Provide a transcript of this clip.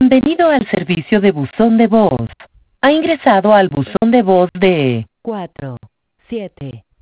Bienvenido al servicio de buzón de voz. Ha ingresado al buzón de voz de 4, 7,